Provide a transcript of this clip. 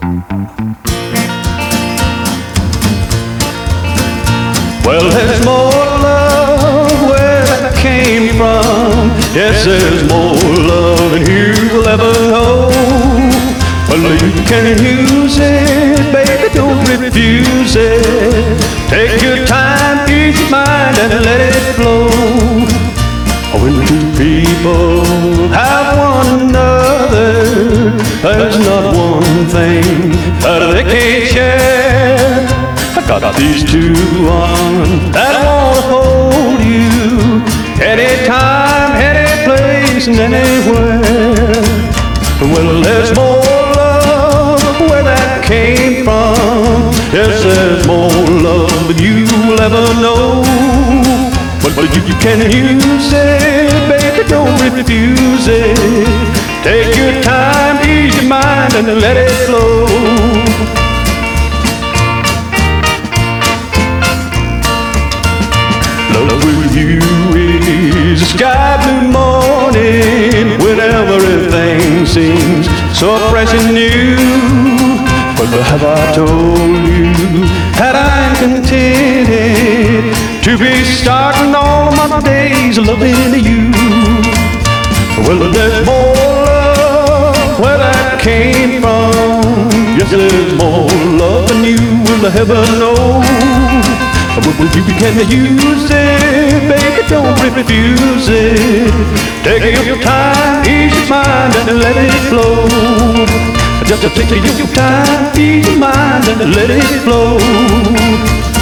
Well, there's more love where that came from. Yes, there's more love than you will ever know. Well, you can use it, baby, don't refuse it. Take your time, ease your mind, and let it flow. When two people have one another, there's not one thing that they can't share. I got these two arms that wanna hold you anytime, any place, and anywhere. Well, there's more love where that came from. Yes, there's more love than you will ever know. But you can use it, baby, don't refuse it. Take your time, ease your mind, and let it flow. Love with you is a sky blue morning when everything seems so fresh and new. But have I told you that I'm contented to be starting all of my days loving you? Well, there's more love where that came from. Yes, there's more love than you will ever know. Well, you can use it, baby, don't refuse it. Take your time, ease your mind, and let it flow. Just take your time, ease your mind, and let it flow.